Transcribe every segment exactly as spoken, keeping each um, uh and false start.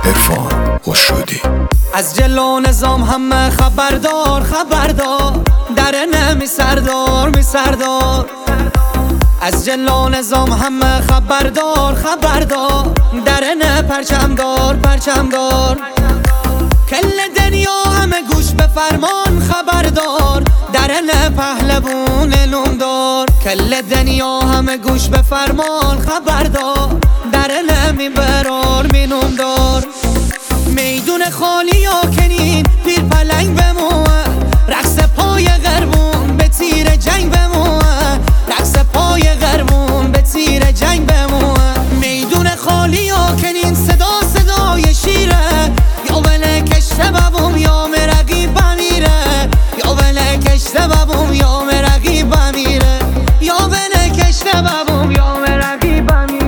عرفان خسرودی. از جلو نظام همه خبردار خبردار، درنه می سردار می سردار. از جلو نظام همه خبردار خبردار، درنه پرچمدار پرچمدار. کل دنیا همه گوش به فرمان خبردار، درنه پهلوون نومدار. کل دنیا همه گوش به فرمان خبردار، درنه می برار می نومدار. میدون خالی یا کنین پیر پلنگ بموه، رقص پای غربون به تیر جنگ بموه، رقص پای غربون به تیر جنگ بموه. میدون خالی یا کنین صدا صدای شیره، یا بله کشته ببوم یا مرقی بمیره، یا بله کشته ببوم یا مرقی بمیره، یا بله کشته ببوم یا مرقی بمیره.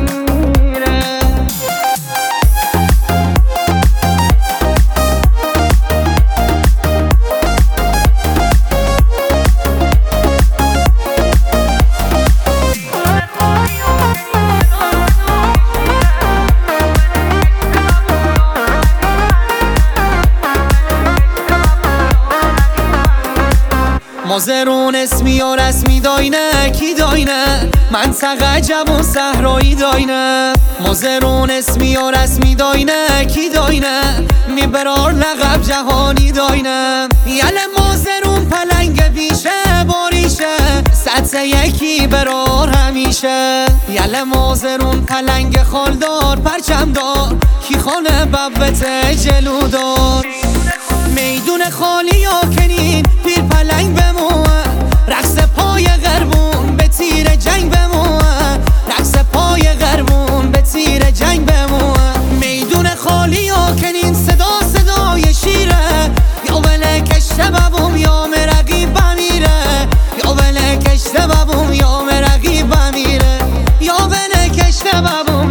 مازرون اسمی و رسمی داینه کی داینه، منطقه جوون صحرایی داینه. مازرون اسمی و رسمی داینه کی داینه، میبرار لقب جهانی داینه. یله مازرون پلنگ بیشه باریشه، سطح یکی برار همیشه. یله مازرون پلنگ خالدار پرچمدار، کی خانه ببت جلودار. میدون خالی یا کنین پیر پلنگ بموه، رقص پای غربون به تیر جنگ بموه، رقص پای غربون به تیر جنگ بموه. میدون خالی یا کنین صدا صدای شیره، یا بله کشته ببوم یا مرقی بمیره، یا بله کشته ببوم یا مرقی بمیره، یا بله کشته ببوم